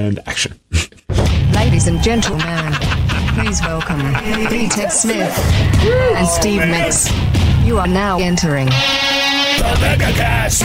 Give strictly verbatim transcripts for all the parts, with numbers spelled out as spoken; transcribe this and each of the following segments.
And action. Ladies and gentlemen, please welcome B. Ted Smith and Steve Mix. You are now entering the MegaCast.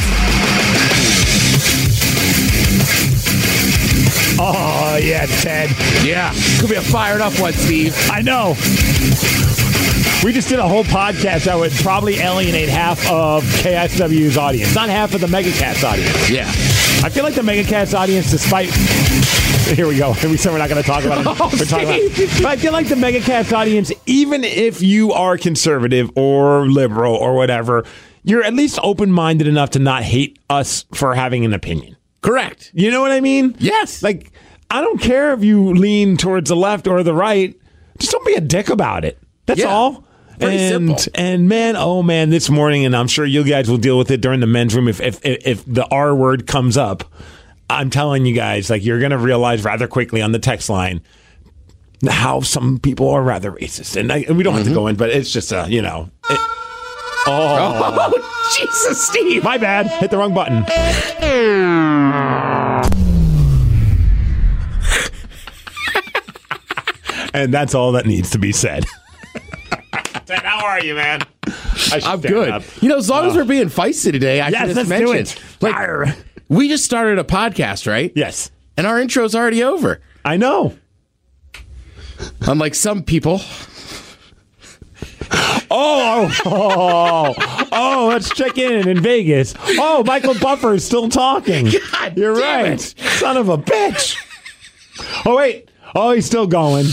Oh, yeah, Ted. Yeah. Could be a fired up one, Steve. I know. We just did a whole podcast that would probably alienate half of K S W's audience. Not half of the MegaCast audience. Yeah. I feel like the MegaCast audience, despite... Here we go. We said we're not going to talk about it. Oh, we're talking about, but I feel like the MegaCast audience, even if you are conservative or liberal or whatever, you're at least open-minded enough to not hate us for having an opinion. Correct. You know what I mean? Yes. Like, I don't care if you lean towards the left or the right. Just don't be a dick about it. That's yeah. all. Pretty and, simple. And man, oh man, this morning, and I'm sure you guys will deal with it during the men's room if if, if the R word comes up. I'm telling you guys, like, you're going to realize rather quickly on the text line how some people are rather racist. And, I, and we don't mm-hmm. have to go in, but it's just, uh, you know. It, oh. oh, Jesus, Steve. My bad. Hit the wrong button. And that's all that needs to be said. Ted, how are you, man? I'm good. Up. You know, as long oh. as we're being feisty today, I yes, should just let's mention, do it. like, Arr. we just started a podcast, right? Yes. And our intro's already over. I know. Unlike some people. Oh, oh, oh, let's check in in Vegas. Oh, Michael Buffer is still talking. God You're damn right. It. Son of a bitch. Oh, wait. Oh, he's still going.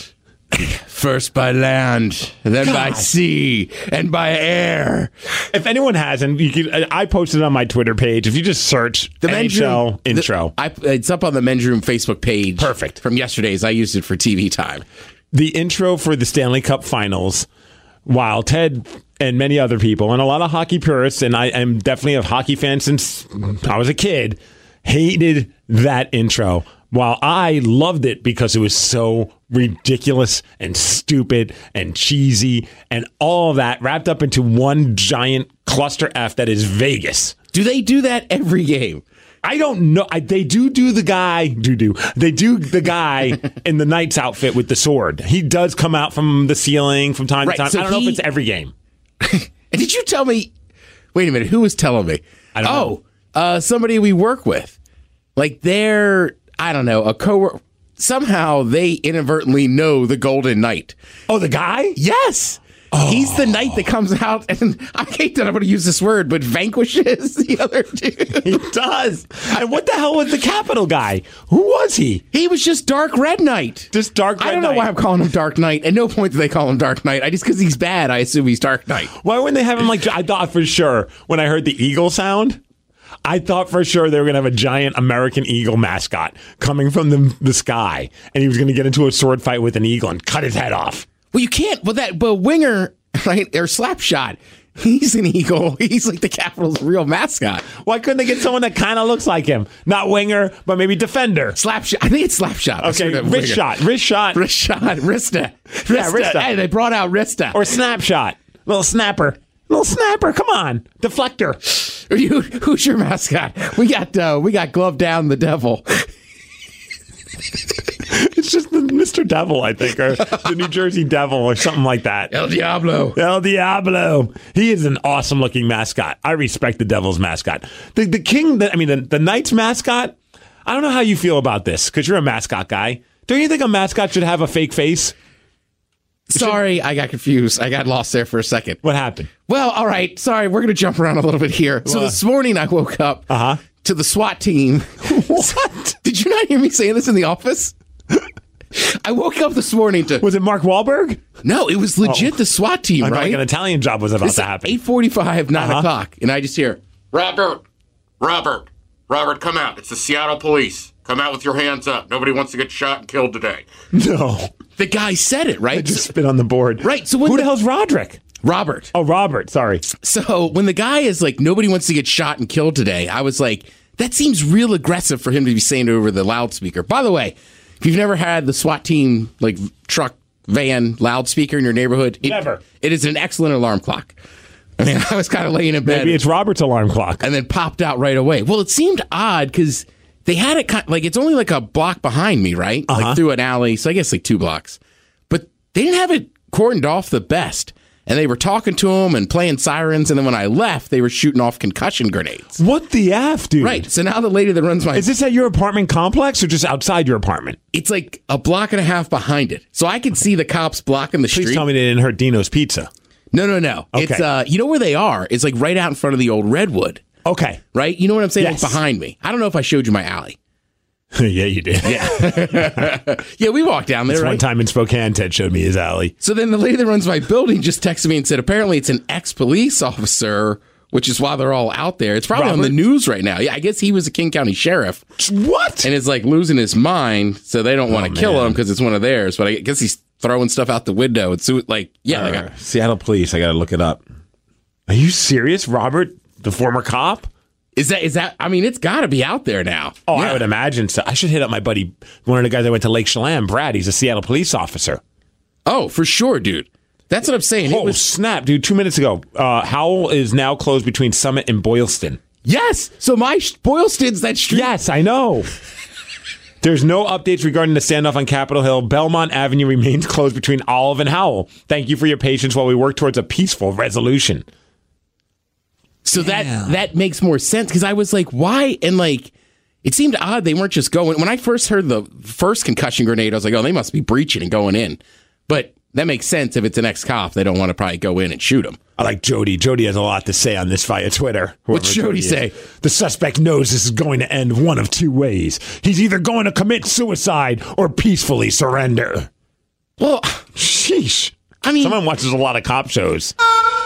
First by land, then God. by sea, and by air. If anyone hasn't, you can, I posted it on my Twitter page. If you just search the N H L room, intro. The, I, it's up on the Men's Room Facebook page. Perfect. From yesterday's. I used it for T V time. The intro for the Stanley Cup Finals, while Ted and many other people, and a lot of hockey purists, and I am definitely a hockey fan since I was a kid, hated that intro. While I loved it because it was so ridiculous and stupid and cheesy and all of that wrapped up into one giant cluster F that is Vegas. Do they do that every game? I don't know. I, they do do the guy, do do. They do the guy in the Knights outfit with the sword. He does come out from the ceiling from time right, to time. So I don't he, know if it's every game. And did you tell me, wait a minute, who was telling me? I don't oh, know. Uh, somebody we work with. Like they're... I don't know, a co somehow they inadvertently know the Golden Knight. Oh, the guy? Yes. Oh. He's the knight that comes out, and I hate that I'm going to use this word, but vanquishes the other dude. He does. And what the hell was the Capital guy? Who was he? He was just Dark Red Knight. Just Dark Red Knight. I don't know Knight. why I'm calling him Dark Knight. At no point do they call him Dark Knight. I just because he's bad, I assume he's Dark Knight. Why wouldn't they have him like, I thought for sure when I heard the eagle sound, I thought for sure they were going to have a giant American eagle mascot coming from the, the sky, and he was going to get into a sword fight with an eagle and cut his head off. Well, you can't. But that, but Winger, right, or Slapshot, he's an eagle. He's like the Capitals' real mascot. Why couldn't they get someone that kind of looks like him? Not Winger, but maybe Defender. Slapshot. I think it's Slapshot. Okay, wrist shot, wrist shot, wrist shot, Rista. Rista. Yeah, Rista. Hey, they brought out Rista or Snapshot, little snapper. Little snapper, come on, deflector. Are you, who's your mascot? We got uh, we got Glove Down the Devil. It's just the Mister Devil, I think, or the New Jersey Devil, or something like that. El Diablo. El Diablo. He is an awesome looking mascot. I respect the Devil's mascot. The the King, the, I mean, the, the Knights mascot. I don't know how you feel about this because you're a mascot guy. Don't you think a mascot should have a fake face? Sorry, I got confused. I got lost there for a second. What happened? Well, all right. Sorry, we're going to jump around a little bit here. So what? This morning I woke up uh-huh. to the SWAT team. What? Did you not hear me saying this in the office? I woke up this morning to... Was it Mark Wahlberg? No, it was legit oh. the SWAT team, I right? Like an Italian job was about it's to happen. eight forty-five, nine uh-huh. o'clock, and I just hear, Robert, Robert, Robert, come out. It's the Seattle police. Come out with your hands up. Nobody wants to get shot and killed today. No. The guy said it, right? I just spit on the board. Right. So when Who the, the hell's Roderick? Robert. Oh, Robert. Sorry. So when the guy is like, nobody wants to get shot and killed today, I was like, that seems real aggressive for him to be saying over the loudspeaker. By the way, if you've never had the SWAT team, like truck, van, loudspeaker in your neighborhood, it, never. It is an excellent alarm clock. I mean, I was kind of laying in bed. Maybe it's Robert's alarm clock. And then popped out right away. Well, it seemed odd because they had it kind like it's only like a block behind me, right? Uh-huh. Like through an alley, so I guess like two blocks. But they didn't have it cordoned off the best. And they were talking to him and playing sirens, and then when I left, they were shooting off concussion grenades. What the F, dude? Right. So now the lady that runs my Is this at your apartment complex or just outside your apartment? it's like a block and a half behind it. So I could see the cops blocking the Please street. tell me they didn't hurt Dino's Pizza. No, no, no. Okay. It's uh you know where they are? It's like right out in front of the old Redwood. Okay. Right? You know what I'm saying? Yes. Like behind me. I don't know if I showed you my alley. Yeah, you did. Yeah, we walked down there, This right? one time in Spokane, Ted showed me his alley. So then the lady that runs my building just texted me and said, apparently it's an ex-police officer, which is why they're all out there. It's probably on Robert? the news right now. Yeah, I guess he was a King County sheriff What? and is like losing his mind, so they don't want to kill man. him because it's one of theirs. But I guess he's throwing stuff out the window. It's so- like, yeah, like, Uh, Seattle Police. I got to look it up. Are you serious, Robert, the former cop? is that is that? I mean, it's got to be out there now. Oh, Yeah. I would imagine so. I should hit up my buddy, one of the guys I went to Lake Chelan, Brad. He's a Seattle police officer. Oh, for sure, dude. That's what I'm saying. It Oh, was snap, dude. Two minutes ago, uh, Howell is now closed between Summit and Boylston. yes. So my sh- Boylston's that street. Yes, I know. There's no updates regarding the standoff on Capitol Hill. Belmont Avenue remains closed between Olive and Howell. Thank you for your patience while we work towards a peaceful resolution. So that that makes more sense because I was like, why? And like, it seemed odd they weren't just going. When I first heard the first concussion grenade, I was like, oh, they must be breaching and going in. But that makes sense if it's an ex-cop. They don't want to probably go in and shoot him. I like Jody. Jody has a lot to say on this via Twitter. What's Whoever Jody is. say? The suspect knows this is going to end one of two ways. He's either going to commit suicide or peacefully surrender. Well, Sheesh. I mean, Someone watches a lot of cop shows.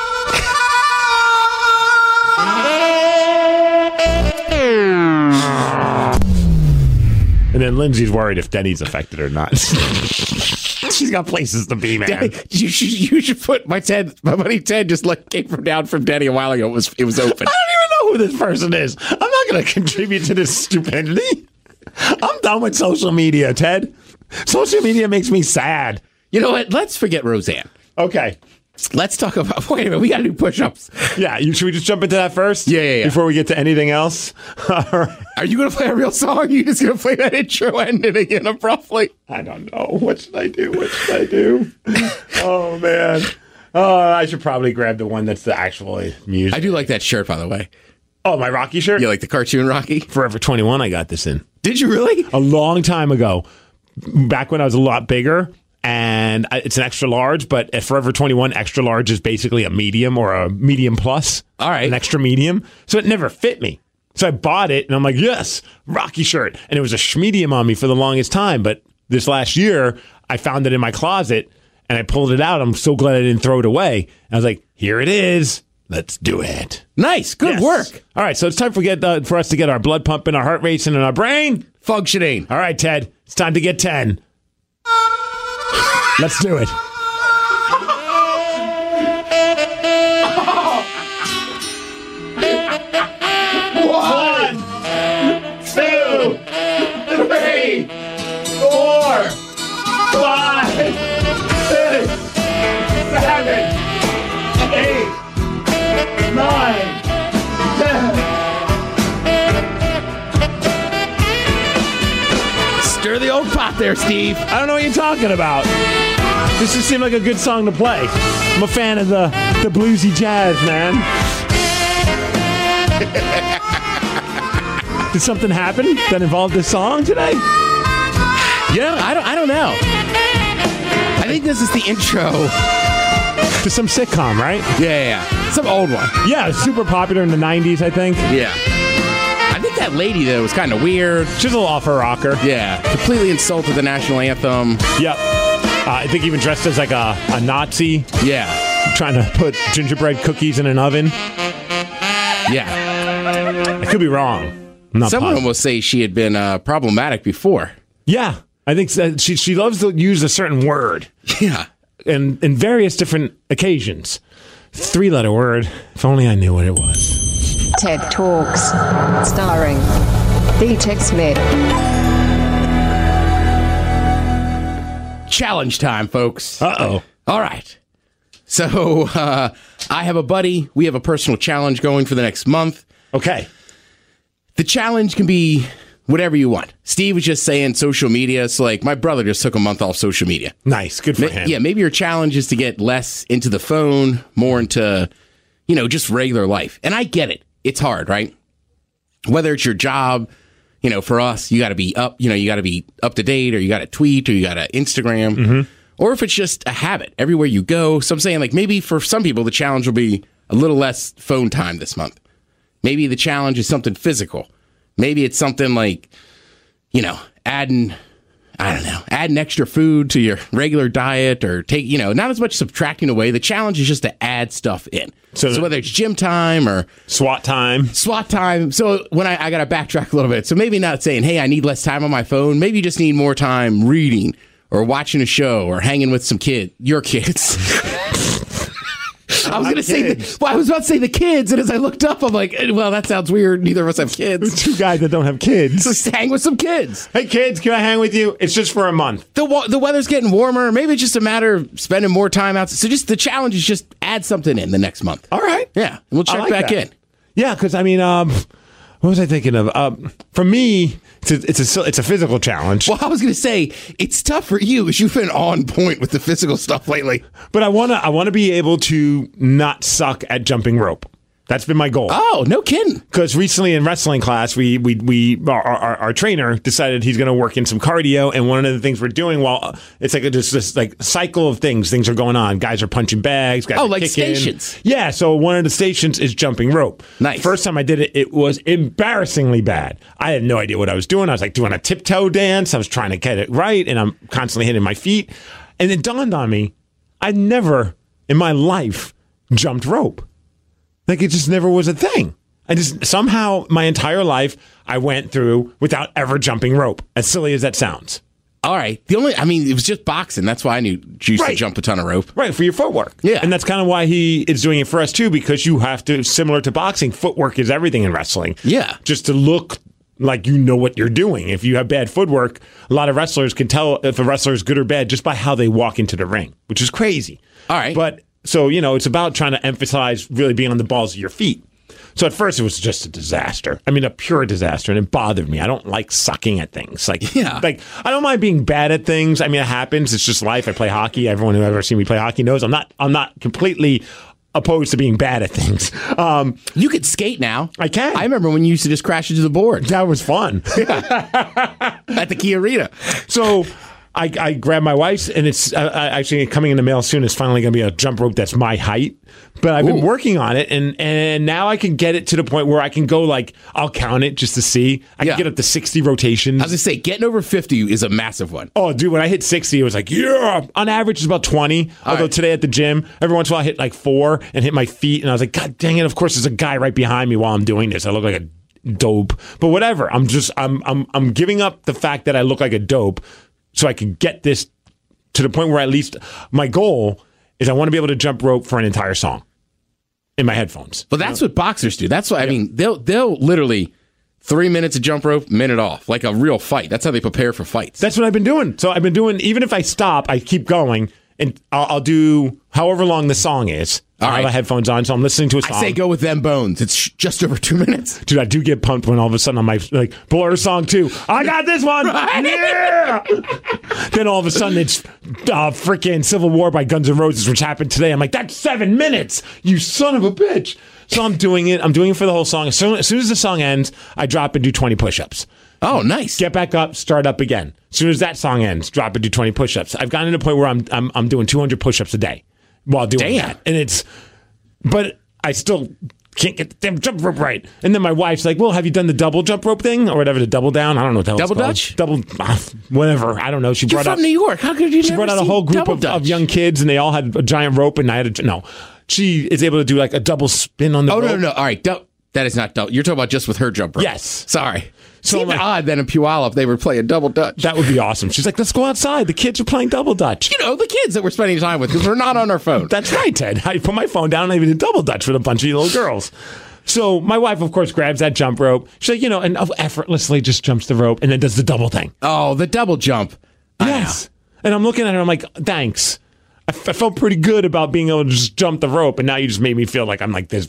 And then Lindsay's worried if Denny's affected or not. She's got places to be, man. you should you should put my Ted, my buddy Ted, just like came from down from Denny a while ago. It was it was open. I don't even know who this person is. I'm not going to contribute to this stupidity. I'm done with social media, Ted. Social media makes me sad. You know what? Let's forget Roseanne. Okay. Let's talk about. Wait a minute. We got to do push-ups. Yeah, you, should we just jump into that first? Yeah, yeah, yeah. Before we get to anything else? All right. Are you going to play a real song? Or are you just going to play that intro ending again abruptly? I don't know. What should I do? What should I do? Oh, man. Oh, I should probably grab the one that's the actual music. I do like that shirt, by the way. Oh, my Rocky shirt? You like the cartoon Rocky? Forever twenty-one, I got this in. Did you really? A long time ago. Back when I was a lot bigger. And I- it's an extra large, but at Forever twenty-one, extra large is basically a medium or a medium plus. All right. An extra medium. So it never fit me. So I bought it, and I'm like, yes, Rocky shirt. And it was a schmedium on me for the longest time. But this last year, I found it in my closet, and I pulled it out. I'm so glad I didn't throw it away. And I was like, here it is. Let's do it. Nice. Good Yes. work. All right, so it's time for, get, uh, for us to get our blood pumping, our heart racing, and our brain Functioning. all right, Ted, it's time to get ten. Let's do it. One, two, three, four, five, six, seven, eight, nine, ten. Stir the old pot there, Steve. I don't know what you're talking about. This just seemed like a good song to play. I'm a fan of the, the bluesy jazz, man. Did something happen that involved this song today? Yeah, I don't. I don't know. I think this is the intro. To some sitcom, right? Yeah, yeah, yeah. Some old one. Yeah, super popular in the nineties, I think. Yeah. I think that lady though was kind of weird. She's a little off her rocker. Yeah, completely insulted the national anthem. Yep. Uh, I think even dressed as like a, a Nazi, Yeah, trying to put gingerbread cookies in an oven. yeah. I could be wrong. I'm not Someone positive. almost say she had been uh, problematic before. Yeah, I think that she she loves to use a certain word. Yeah. in, in various different occasions. Three letter word. If only I knew what it was. TED Talks. Starring B Tech Smith. Challenge time, folks. Uh-oh. All right. So uh, I have a buddy. We have a personal challenge going for the next month. Okay. The challenge can be whatever you want. Steve was just saying social media. So, like, my brother just took a month off social media. Nice. Good for Ma- him. Yeah, maybe your challenge is to get less into the phone, more into, you know, just regular life. And I get it. It's hard, right? Whether it's your job, you know, for us, you got to be up, you know, you got to be up to date, or you got to tweet, or you got to Instagram. Mm-hmm. Or if it's just a habit everywhere you go. So I'm saying, like, maybe for some people, the challenge will be a little less phone time this month. Maybe the challenge is something physical. Maybe it's something like, you know, adding, I don't know, adding extra food to your regular diet, or take, you know, not as much subtracting away. The challenge is just to add stuff in. So, so whether it's gym time or SWAT time. SWAT time. So when I, I got to backtrack a little bit. So maybe not saying, hey, I need less time on my phone. Maybe you just need more time reading or watching a show or hanging with some kid, your kids. I was going to say, the, well, I was about to say the kids, and as I looked up, I'm like, well, that sounds weird. Neither of us have kids. Two guys that don't have kids. Let's hang with some kids. Hey, kids, can I hang with you? It's just for a month. The wa- the weather's getting warmer. Maybe it's just a matter of spending more time out. So just the challenge is just add something in the next month. All right. Yeah, and we'll check like back that. in. Yeah, because I mean, um, what was I thinking of? Um, for me, it's a, it's a it's a physical challenge. Well, I was going to say it's tough for you because you've been on point with the physical stuff lately. But I wanna I wanna be able to not suck at jumping rope. That's been my goal. Oh, no kidding. Because recently in wrestling class, we we we our, our, our trainer decided he's going to work in some cardio, and one of the things we're doing, while it's like a, just this like cycle of things, things are going on. Guys are punching bags. Guys Oh, are like kicking. stations. Yeah. So one of the stations is jumping rope. Nice. First time I did it, it was embarrassingly bad. I had no idea what I was doing. I was like doing a tiptoe dance. I was trying to get it right, and I'm constantly hitting my feet. And it dawned on me, I'd never in my life jumped rope. Like, it just never was a thing. I just, somehow, my entire life, I went through without ever jumping rope, as silly as that sounds. All right. The only, I mean, it was just boxing. That's why I knew you used Right. to jump a ton of rope. Right, for your footwork. Yeah. And that's kind of why he is doing it for us, too, because you have to, similar to boxing, footwork is everything in wrestling. Yeah. Just to look like you know what you're doing. If you have bad footwork, a lot of wrestlers can tell if a wrestler is good or bad just by how they walk into the ring, which is crazy. All right. But, so, you know, it's about trying to emphasize really being on the balls of your feet. So at first it was just a disaster. I mean, a pure disaster, and it bothered me. I don't like sucking at things. Like, Yeah. like I don't mind being bad at things. I mean, it happens. It's just life. I play hockey. Everyone who ever seen me play hockey knows I'm not. I'm not completely opposed to being bad at things. Um, You could skate now. I can. I remember when you used to just crash into the board that was fun. at the Key Arena. So I, I grabbed my wife's, and it's uh, actually coming in the mail soon. It's finally going to be a jump rope that's my height. But I've been Ooh. working on it, and, and now I can get it to the point where I can go, like, I'll count it just to see. I Yeah. can get up to sixty rotations. I was going to say, getting over fifty is a massive one. Oh, dude, when I hit sixty, it was like, yeah. On average, it's about twenty. Although right. today at the gym, every once in a while I hit like four and hit my feet. And I was like, God dang it. Of course, there's a guy right behind me while I'm doing this. I look like a dope. But whatever. I'm just, I'm, I'm, I'm giving up the fact that I look like a dope so I can get this to the point where at least my goal is I want to be able to jump rope for an entire song in my headphones. But that's what boxers do. That's why, I mean, they'll they'll literally three minutes of jump rope, minute off, like a real fight. That's how they prepare for fights. That's what I've been doing. So I've been doing, even if I stop, I keep going, and I'll, I'll do however long the song is. All I have right. the headphones on, so I'm listening to a song. I say go with them bones. It's sh- just over two minutes. Dude, I do get pumped when all of a sudden on my, like, Blur song two. I got this one. Yeah. Then all of a sudden it's uh, freaking Civil War by Guns N' Roses, which happened today. I'm like, that's seven minutes, you son of a bitch. So I'm doing it. I'm doing it for the whole song. As soon, as soon as the song ends, I drop and do twenty push-ups. Oh, nice. Get back up, start up again. As soon as that song ends, drop and do twenty push-ups. I've gotten to the point where I'm I'm, I'm doing two hundred push-ups a day while doing Damn. that. And it's, but I still can't get the damn jump rope right. And then my wife's like, well, have you done the double jump rope thing or whatever, the double down? I don't know what the hell it's Double called. Dutch? Double, uh, whatever. I don't know. She You're brought from up, New York. How could you she never brought out a seen whole group Double of, Dutch? of young kids, and they all had a giant rope, and I had a, no. She is able to do like a double spin on the Oh, rope. no, no, no. All right. Dou- that is not double. You're talking about just with her jump rope. Yes. Sorry. So Seemed like- odd that in Puyallup they were playing double Dutch. That would be awesome. She's like, let's go outside. The kids are playing double Dutch. You know, the kids that we're spending time with because we're not on our phone. That's right, Ted. I put my phone down and I even did double Dutch with a bunch of little girls. So my wife, of course, grabs that jump rope. She's like, you know, and effortlessly just jumps the rope and then does the double thing. Oh, the double jump. I Yes. And I'm looking at her, I'm like, thanks. I, f- I felt pretty good about being able to just jump the rope, and now you just made me feel like I'm like this big.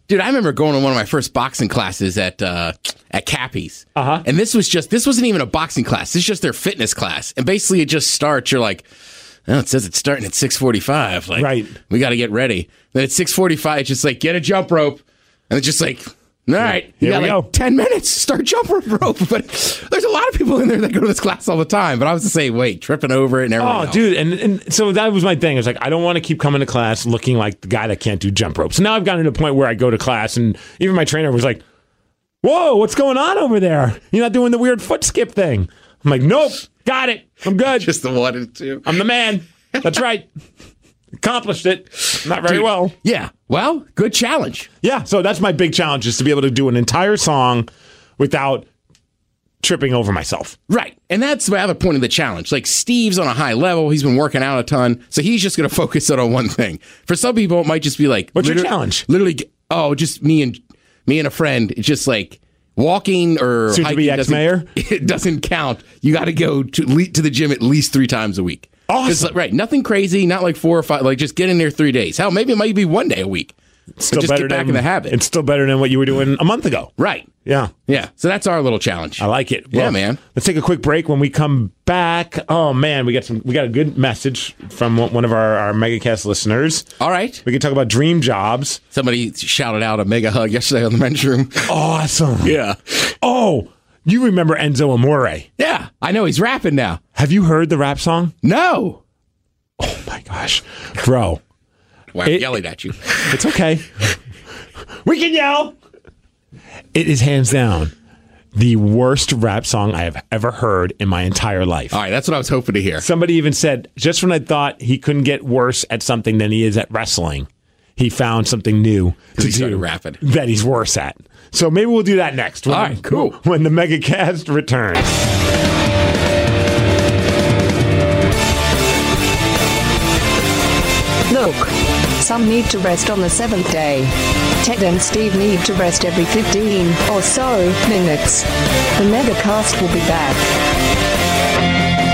Dude, I remember going to one of my first boxing classes at uh, at Cappy's. Uh-huh. And this was just, this wasn't even a boxing class. This is just their fitness class. And basically it just starts, you're like, oh, it says it's starting at six forty-five. Like, right. We got to get ready. Then at six forty-five, it's just like, get a jump rope. And it's just like, all right, you Here got we like go. ten minutes, start jump rope. But there's a lot of people in there that go to this class all the time. But I was the same way, tripping over it and everything Oh, else. dude, and, and so that was my thing. It's like, I don't want to keep coming to class looking like the guy that can't do jump rope. So now I've gotten to the point where I go to class, and even my trainer was like, whoa, what's going on over there? You're not doing the weird foot skip thing. I'm like, nope, got it. I'm good. Just the one and two. I'm the man. That's right. Accomplished it. Not very Dude, well. Yeah. Well, good challenge. Yeah, so that's my big challenge, is to be able to do an entire song without tripping over myself. Right. And that's the other point of the challenge. Like, Steve's on a high level. He's been working out a ton. So he's just going to focus on one thing. For some people, it might just be like, What's your liter- challenge? Literally, oh, just me and me and a friend. It's just like walking or Soon to hiking be doesn't- ex-mayor? It doesn't count. You got to go to le- to the gym at least three times a week. 'Cause, Awesome. right. Nothing crazy. Not like four or five. Like, just get in there three days. Hell, maybe it might be one day a week. Still just better get back than, in the habit. It's still better than what you were doing a month ago. Right. Yeah. Yeah. So that's our little challenge. I like it. Yeah, man. Let's take a quick break. When we come back, oh man, we got some. We got a good message from one one of our, our MegaCast listeners. All right. We can talk about dream jobs. Somebody shouted out a mega hug yesterday on the men's room. Awesome. Yeah. Oh, you remember Enzo Amore? Yeah. I know he's rapping now. Have you heard the rap song? No. Oh my gosh, bro, Why I'm It- yelling at you. it's okay. We can yell. It is hands down the worst rap song I have ever heard in my entire life. All right, that's what I was hoping to hear. Somebody even said, just when I thought he couldn't get worse at something than he is at wrestling, he found something new to he started do rapping. that he's worse at. So maybe we'll do that next. When, All right, cool. When the MegaCast returns. Look, some need to rest on the seventh day. Ted and Steve need to rest every fifteen or so minutes. The MegaCast will be back.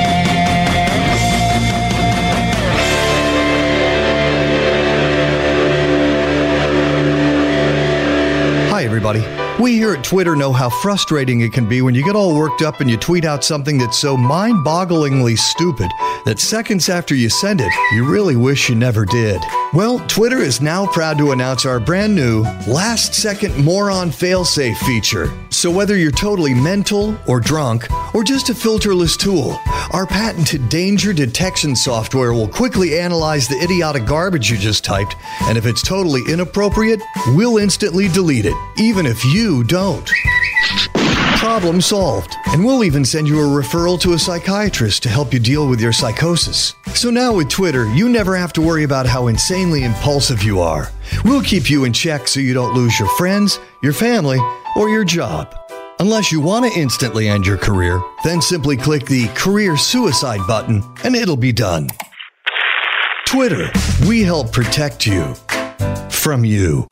Hi, everybody. We here at Twitter know how frustrating it can be when you get all worked up and you tweet out something that's so mind-bogglingly stupid that seconds after you send it, you really wish you never did. Well, Twitter is now proud to announce our brand new last-second moron failsafe feature. So whether you're totally mental or drunk or just a filterless tool, our patented danger detection software will quickly analyze the idiotic garbage you just typed, and if it's totally inappropriate, we'll instantly delete it, even if you don't. Problem solved. And we'll even send you a referral to a psychiatrist to help you deal with your psychosis. So now with Twitter, you never have to worry about how insanely impulsive you are. We'll keep you in check so you don't lose your friends, your family, or your job. Unless you want to instantly end your career, then simply click the career suicide button and it'll be done. Twitter, we help protect you from you.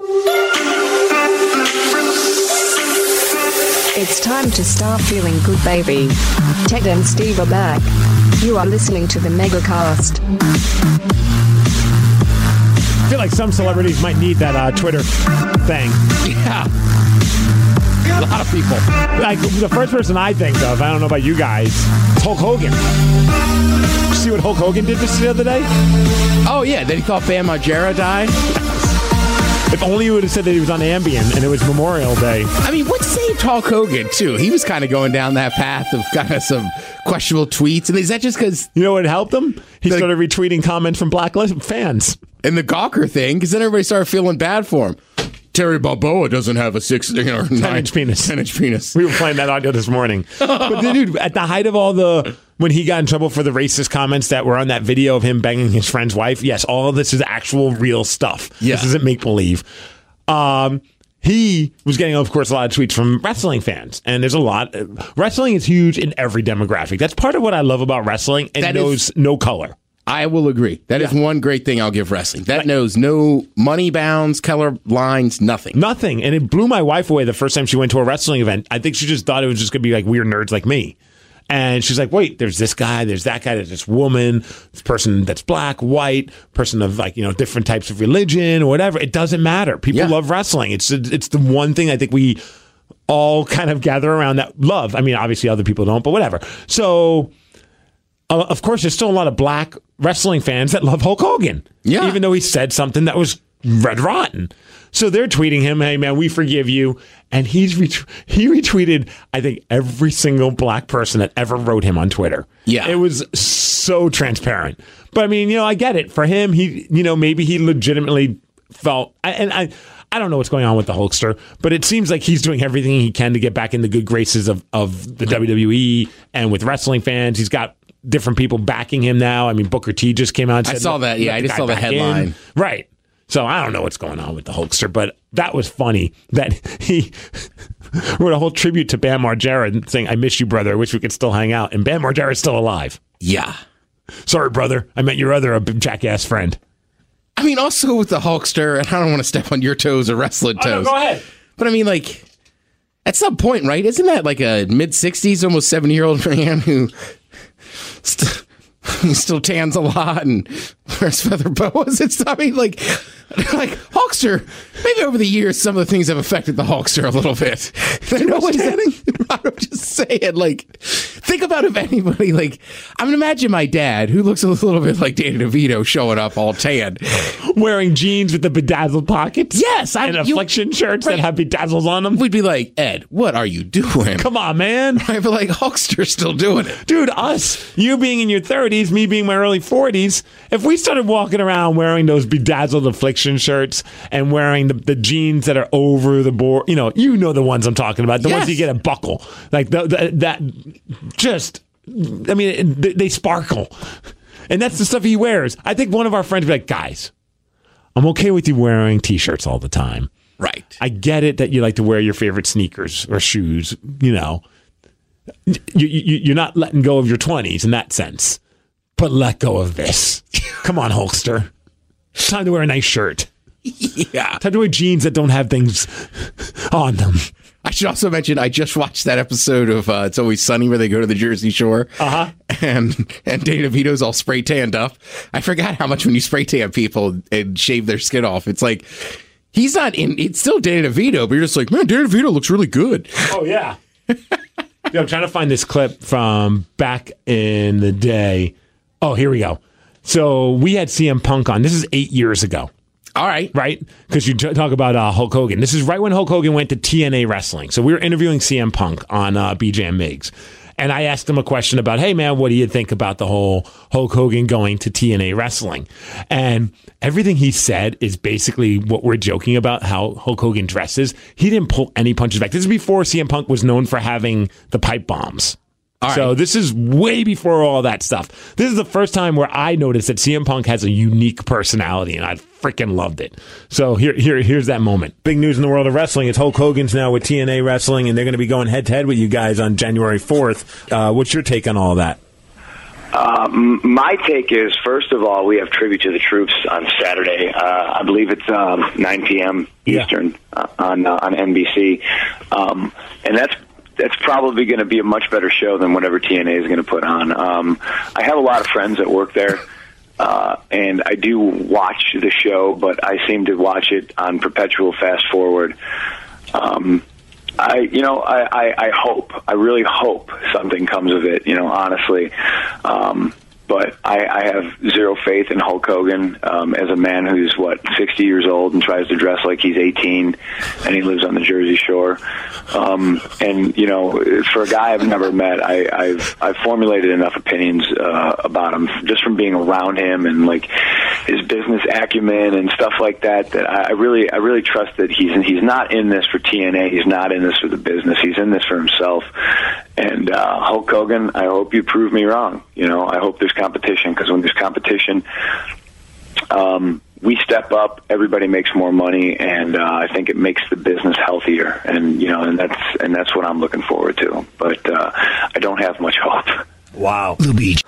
It's time to start feeling good, baby. Ted and Steve are back. You are listening to the MegaCast. I feel like some celebrities might need that uh, Twitter thing. Yeah. A lot of people. Like, the first person I think of, I don't know about you guys, is Hulk Hogan. Did you see what Hulk Hogan did this the other day? Oh, yeah. Then he thought Bam Margera died. If only you would have said that he was on Ambien and it was Memorial Day. I mean, what saved Hulk Hogan, too? He was kind of going down that path of kind of some questionable tweets. And is that just because You know what helped him? He The- started retweeting comments from Black List fans. in the Gawker thing? Because then everybody started feeling bad for him. Terry Balboa doesn't have a six, you know, nine inch penis. Ten inch penis. We were playing that audio this morning. But the dude, at the height of all the, when he got in trouble for the racist comments that were on that video of him banging his friend's wife, yes, all of this is actual real stuff. Yeah. This isn't make believe. Um, he was getting, of course, a lot of tweets from wrestling fans. And there's a lot. Wrestling is huge in every demographic. That's part of what I love about wrestling. It That knows is- no color. I will agree. That is Yeah. one great thing I'll give wrestling. That knows no money bounds, color lines, nothing. Nothing. And it blew my wife away the first time she went to a wrestling event. I think she just thought it was just going to be like weird nerds like me. And she's like, wait, there's this guy, there's that guy, there's this woman, this person that's black, white, person of like, you know, different types of religion or whatever. It doesn't matter. People Yeah. love wrestling. It's it's the one thing I think we all kind of gather around that love. I mean, obviously other people don't, but whatever. So, uh, of course, there's still a lot of black wrestling fans that love Hulk Hogan. Yeah. Even though he said something that was red rotten. So they're tweeting him, hey, man, we forgive you. And he's ret- he retweeted, I think, every single black person that ever wrote him on Twitter. Yeah. It was so transparent. But, I mean, you know, I get it. For him, he, you know, maybe he legitimately felt, and I I don't know what's going on with the Hulkster, but it seems like he's doing everything he can to get back in the good graces of, of the W W E and with wrestling fans. He's got different people backing him now. I mean, Booker T just came out and said, I saw that. Yeah, let I the just guy saw the back in. headline. Right. So I don't know what's going on with the Hulkster, but that was funny that he wrote a whole tribute to Bam Margera saying, I miss you, brother. I wish we could still hang out. And Bam Margera's still alive. Yeah. Sorry, brother. I met your other uh, jackass friend. I mean, also with the Hulkster, and I don't want to step on your toes or wrestling toes. Oh, no, go ahead. But I mean, like, at some point, right? Isn't that like a mid-sixties, almost seventy-year-old man who st- he still tans a lot and wears feather boas and stuff? I mean, like, like Hulkster, maybe over the years, some of the things have affected the Hulkster a little bit. I know what I'm just saying, like, think about if anybody, like, I mean, imagine my dad, who looks a little bit like Danny DeVito, showing up all tanned. Wearing jeans with the bedazzled pockets? Yes, I- And you- affliction shirts right. that have bedazzles on them? We'd be like, Ed, what are you doing? Come on, man. I'd be like, Hulkster's still doing it. Dude, us, you being in your thirties, me being in my early forties, if we started walking around wearing those bedazzled affliction shirts and wearing the, the jeans that are over the board, you know, you know the ones I'm talking about, the Yes. ones you get a buckle, like the, the, that just, I mean, they, they sparkle. And that's the stuff he wears. I think one of our friends would be like, guys, I'm okay with you wearing t-shirts all the time. Right. I get it that you like to wear your favorite sneakers or shoes, you know. You, you, you're not letting go of your twenties in that sense. But let go of this. Come on, Hulkster. It's time to wear a nice shirt. Yeah. Time to wear jeans that don't have things on them. I should also mention I just watched that episode of uh, It's Always Sunny where they go to the Jersey Shore. Uh-huh. And and Danny DeVito's all spray tanned up. I forgot how much when you spray tan people and shave their skin off. It's like, he's not in, it's still Danny DeVito, but you're just like, man, Danny DeVito looks really good. Oh, yeah. Dude, I'm trying to find this clip from back in the day. Oh, here we go. So we had C M Punk on. This is eight years ago. All right. Right? Because you t- talk about uh, Hulk Hogan. This is right when Hulk Hogan went to T N A Wrestling. So we were interviewing C M Punk on uh, B J and Migs. And I asked him a question about, hey, man, what do you think about the whole Hulk Hogan going to T N A Wrestling? And everything he said is basically what we're joking about, how Hulk Hogan dresses. He didn't pull any punches back. This is before C M Punk was known for having the pipe bombs. All So right. this is way before all that stuff. This is the first time where I noticed that C M Punk has a unique personality, and I freaking loved it. So here, here, here's that moment. Big news in the world of wrestling. It's Hulk Hogan's now with T N A Wrestling, and they're going to be going head to head with you guys on January fourth. Uh, what's your take on all that? Uh, m- my take is, first of all, we have Tribute to the Troops on Saturday. Uh, I believe it's um, nine p.m. Yeah. Eastern uh, on uh, on N B C, um, and that's that's probably going to be a much better show than whatever T N A is going to put on. Um, I have a lot of friends that work there, uh, and I do watch the show, but I seem to watch it on perpetual fast forward. Um, I, you know, I, I, I hope, I really hope something comes of it, you know, honestly. Um, but I, I have zero faith in Hulk Hogan um, as a man who's, what, sixty years old and tries to dress like he's eighteen, and he lives on the Jersey Shore. Um, and, you know, for a guy I've never met, I, I've I've formulated enough opinions uh, about him just from being around him and, like, his business acumen and stuff like that, that I, I really I really trust that he's he's not in this for T N A. He's not in this for the business. He's in this for himself. And uh, Hulk Hogan, I hope you prove me wrong. You know, I hope there's competition, because when there's competition, um, we step up, everybody makes more money, and uh, I think it makes the business healthier. And you know, and that's and that's what I'm looking forward to. But uh, I don't have much hope. Wow. The beach.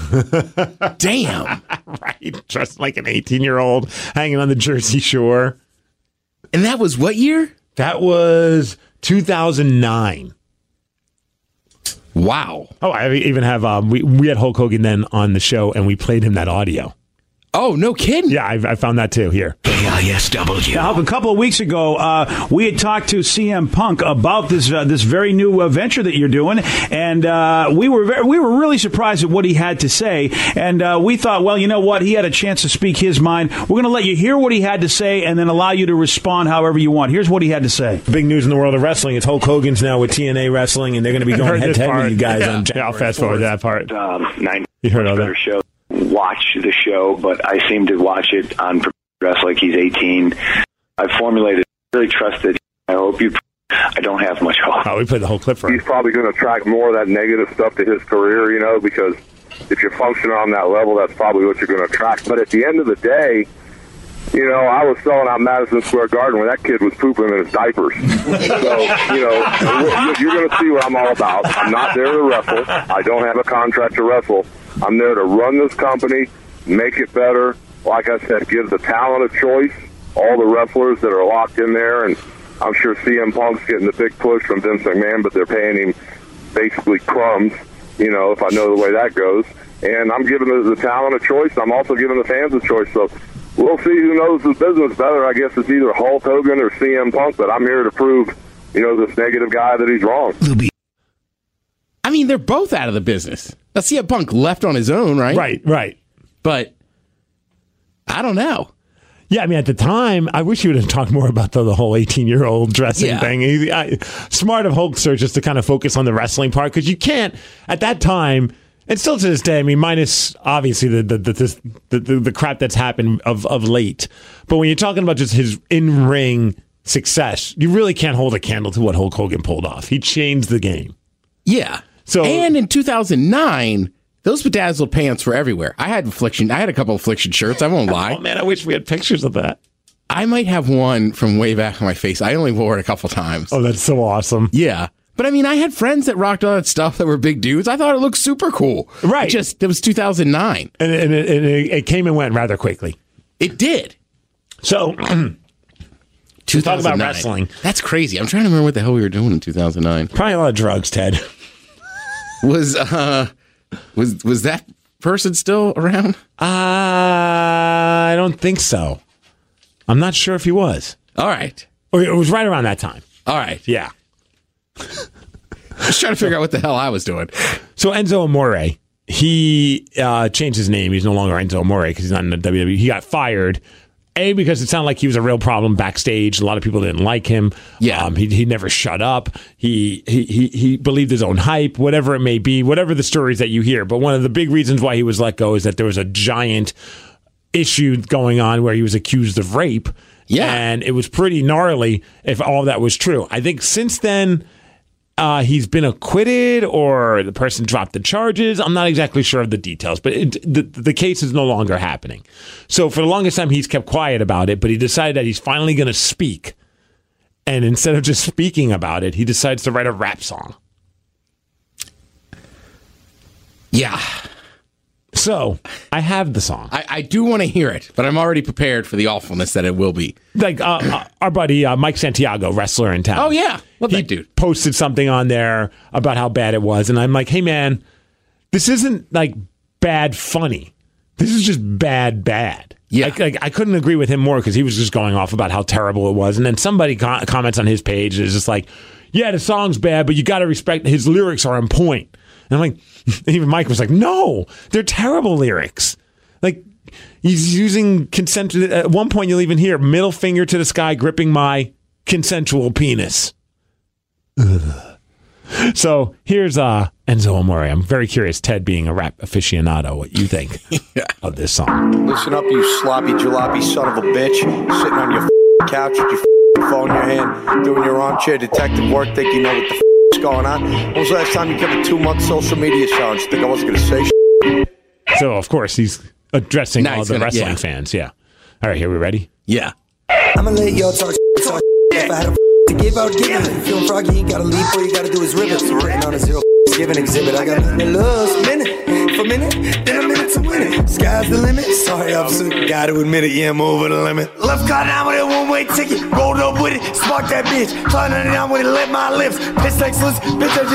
Damn. Right. Dressed like an eighteen-year-old hanging on the Jersey Shore. And that was what year? That was two thousand nine. Wow. Oh, I even have, um, we, we had Hulk Hogan then on the show, and we played him that audio. Oh, no kidding. Yeah, I, I found that too. Here. K I S W. Now, a couple of weeks ago, uh, we had talked to C M Punk about this uh, this very new uh, venture that you're doing, and uh, we were very, we were really surprised at what he had to say. And uh, we thought, well, you know what? He had a chance to speak his mind. We're going to let you hear what he had to say, and then allow you to respond however you want. Here's what he had to say. Big news in the world of wrestling. It's Hulk Hogan's now with T N A Wrestling, and they're going to be going head to head with you guys. Yeah. On yeah, I'll fast forward that part. Um, nine You heard all better that. show. Watch the show, but I seem to watch it on Progress like he's eighteen. I've formulated, really trusted. I hope you. I don't have much hope. Oh, we played the whole clip for him. He's probably going to attract more of that negative stuff to his career, you know, because if you're functioning on that level, that's probably what you're going to attract. But at the end of the day, you know, I was selling out Madison Square Garden when that kid was pooping in his diapers. So, you know, you're going to see what I'm all about. I'm not there to wrestle. I don't have a contract to wrestle. I'm there to run this company, make it better. Like I said, give the talent a choice, all the wrestlers that are locked in there. And I'm sure C M Punk's getting the big push from Vince McMahon, but they're paying him basically crumbs, you know, if I know the way that goes. And I'm giving the, the talent a choice. I'm also giving the fans a choice. So we'll see who knows the business better. I guess it's either Hulk Hogan or C M Punk, but I'm here to prove, you know, this negative guy that he's wrong. I mean, they're both out of the business. Now, C M Punk left on his own, right? Right, right. But I don't know. Yeah, I mean, at the time, I wish he would have talked more about the, the whole eighteen-year-old dressing Yeah. thing. He, I, smart of Hulkster just to kind of focus on the wrestling part, because you can't, at that time, and still to this day, I mean, minus obviously the the the, this, the, the, the crap that's happened of, of late, but when you're talking about just his in-ring success, you really can't hold a candle to what Hulk Hogan pulled off. He changed the game. Yeah. So, and in two thousand nine, those bedazzled pants were everywhere. I had Affliction. I had a couple of Affliction shirts. I won't lie. Oh, man, I wish we had pictures of that. I might have one from way back on my face. I only wore it a couple times. Oh, that's so awesome. Yeah. But I mean, I had friends that rocked all that stuff that were big dudes. I thought it looked super cool. Right. It just, it was two thousand nine. And, and, it, and it, it came and went rather quickly. It did. So, to talk about wrestling. That's crazy. I'm trying to remember what the hell we were doing in two thousand nine. Probably a lot of drugs, Ted. Was uh was was that person still around? Uh, I don't think so. I'm not sure if he was. All right. Or it was right around that time. All right. Yeah. Just trying to figure out what the hell I was doing. So Enzo Amore, he uh, changed his name. He's no longer Enzo Amore because he's not in the W W E. He got fired. A, because it sounded like he was a real problem backstage. A lot of people didn't like him. Yeah. Um, he, he never shut up. He, he he he believed his own hype, whatever it may be, whatever the stories that you hear. But one of the big reasons why he was let go is that there was a giant issue going on where he was accused of rape. Yeah. And it was pretty gnarly if all that was true. I think since then, Uh, he's been acquitted or the person dropped the charges. I'm not exactly sure of the details, but it, the, the case is no longer happening. So for the longest time, he's kept quiet about it, but he decided that he's finally going to speak. And instead of just speaking about it, he decides to write a rap song. Yeah. So I have the song. I, I do want to hear it, but I'm already prepared for the awfulness that it will be. Like uh, uh, our buddy uh, Mike Santiago, wrestler in town. Oh, yeah. Love he that dude. Posted something on there about how bad it was. And I'm like, hey, man, this isn't like bad funny. This is just bad, bad. Yeah. Like, like, I couldn't agree with him more because he was just going off about how terrible it was. And then somebody co- comments on his page and is just like, yeah, the song's bad, but you got to respect his lyrics are on point. And I'm like, even Mike was like, no, they're terrible lyrics. Like, he's using consent. At one point, you'll even hear middle finger to the sky, gripping my consensual penis. Ugh. So here's uh, Enzo Amore. I'm very curious, Ted, being a rap aficionado, what you think of this song. Listen up, you sloppy jalopy son of a bitch, sitting on your couch with your phone in your hand, doing your armchair detective work, think you know what the f- is going on. When was the last time you kept a two-month social media challenge? Think I wasn't going to say shit? So, of course, he's addressing Now all he's the gonna- wrestling yeah. fans. Yeah. All right, here we ready? Yeah. I'ma let y'all talk, talk if I had a to give out, give it. If you feeling froggy, you gotta leap, all you gotta do is rivet. Written on a zero given exhibit. I got nothing to lose. Minute for minute, then a minute to win it. Sky's the limit. Sorry, officer, gotta admit it. Yeah, I'm over the limit. Left car down with a one-way ticket. Rolled up with it, sparked that bitch. Turned it down with it, lit my lips. Piss excellence, bitch, I just